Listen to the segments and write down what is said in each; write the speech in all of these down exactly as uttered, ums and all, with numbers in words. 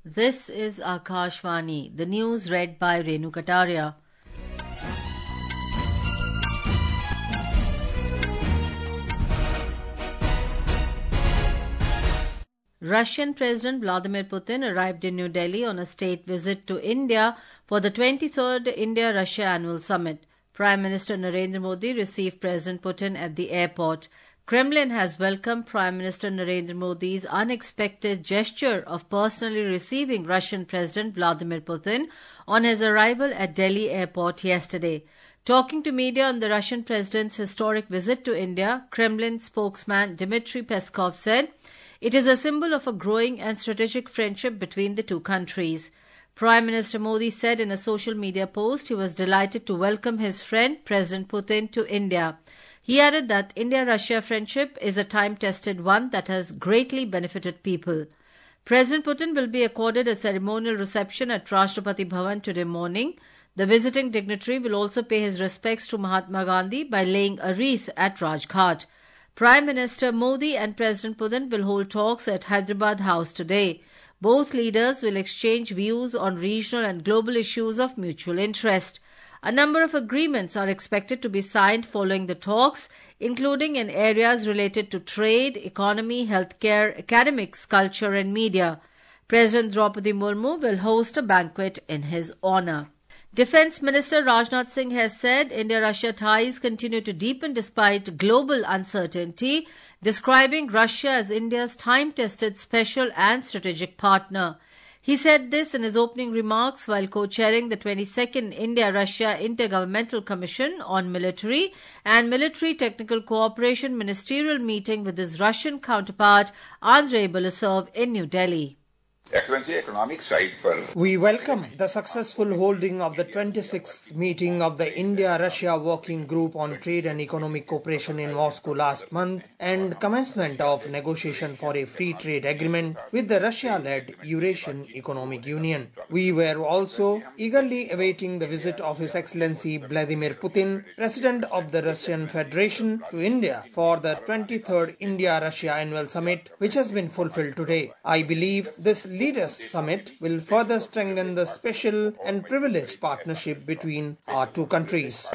This is Akashvani, the news read by Renu Kataria. Russian President Vladimir Putin arrived in New Delhi on a state visit to India for the twenty-third India-Russia Annual Summit. Prime Minister Narendra Modi received President Putin at the airport. Kremlin has welcomed Prime Minister Narendra Modi's unexpected gesture of personally receiving Russian President Vladimir Putin on his arrival at Delhi airport yesterday. Talking to media on the Russian president's historic visit to India, Kremlin spokesman Dmitry Peskov said, "It is a symbol of a growing and strategic friendship between the two countries." Prime Minister Modi said in a social media post he was delighted to welcome his friend President Putin to India. He added that India-Russia friendship is a time-tested one that has greatly benefited people. President Putin will be accorded a ceremonial reception at Rashtrapati Bhavan today morning. The visiting dignitary will also pay his respects to Mahatma Gandhi by laying a wreath at Rajghat. Prime Minister Modi and President Putin will hold talks at Hyderabad House today. Both leaders will exchange views on regional and global issues of mutual interest. A number of agreements are expected to be signed following the talks, including in areas related to trade, economy, healthcare, academics, culture and media. President Draupadi Murmu will host a banquet in his honor. Defence Minister Rajnath Singh has said India-Russia ties continue to deepen despite global uncertainty, describing Russia as India's time-tested special and strategic partner. He said this in his opening remarks while co-chairing the twenty-second India-Russia Intergovernmental Commission on Military and Military Technical Cooperation ministerial meeting with his Russian counterpart Andrei Borisov in New Delhi. Excellency, economic side for... We welcome the successful holding of the twenty-sixth meeting of the India-Russia Working Group on Trade and Economic Cooperation in Moscow last month and commencement of negotiation for a free trade agreement with the Russia-led Eurasian Economic Union. We were also eagerly awaiting the visit of His Excellency Vladimir Putin, President of the Russian Federation, to India for the twenty-third India-Russia Annual Summit, which has been fulfilled today. I believe this Leaders Summit will further strengthen the special and privileged partnership between our two countries.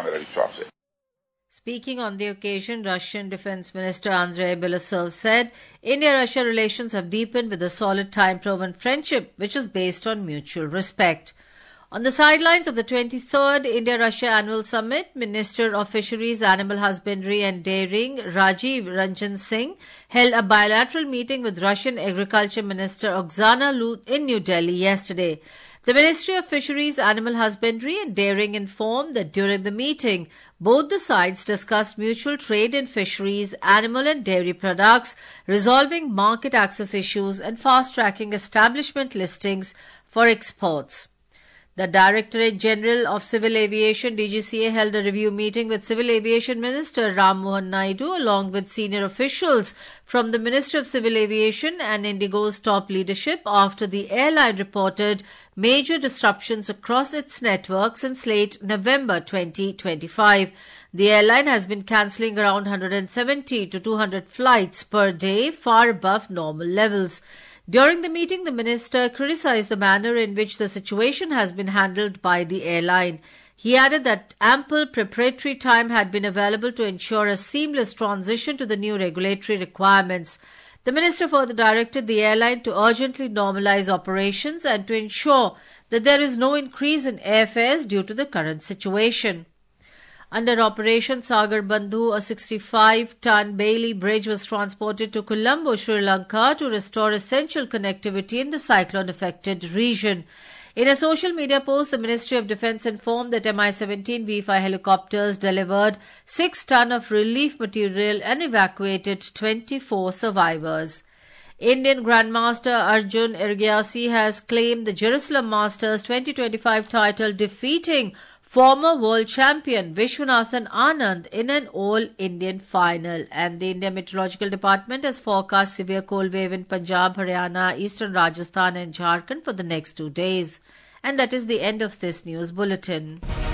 Speaking on the occasion, Russian Defence Minister Andrei Borisov said India-Russia relations have deepened with a solid time-proven friendship which is based on mutual respect. On the sidelines of the twenty-third India-Russia Annual Summit, Minister of Fisheries, Animal Husbandry and Dairying Rajiv Ranjan Singh held a bilateral meeting with Russian Agriculture Minister Oksana Lut in New Delhi yesterday. The Ministry of Fisheries, Animal Husbandry and Dairying informed that during the meeting, both the sides discussed mutual trade in fisheries, animal and dairy products, resolving market access issues and fast-tracking establishment listings for exports. The Directorate General of Civil Aviation D G C A held a review meeting with Civil Aviation Minister Ram Mohan Naidu along with senior officials from the Ministry of Civil Aviation and Indigo's top leadership after the airline reported major disruptions across its network since late November twenty twenty-five. The airline has been cancelling around one hundred seventy to two hundred flights per day, far above normal levels. During the meeting, the minister criticized the manner in which the situation has been handled by the airline. He added that ample preparatory time had been available to ensure a seamless transition to the new regulatory requirements. The minister further directed the airline to urgently normalize operations and to ensure that there is no increase in airfares due to the current situation. Under Operation Sagar Bandhu, a sixty-five ton Bailey bridge was transported to Colombo, Sri Lanka to restore essential connectivity in the cyclone-affected region. In a social media post, the Ministry of Defence informed that M I seventeen V five helicopters delivered six ton of relief material and evacuated twenty-four survivors. Indian Grandmaster Arjun Ergyasi has claimed the Jerusalem Masters twenty twenty-five title, defeating former world champion Vishwanathan Anand in an all-Indian final. And the India Meteorological Department has forecast severe cold wave in Punjab, Haryana, Eastern Rajasthan and Jharkhand for the next two days. And that is the end of this news bulletin.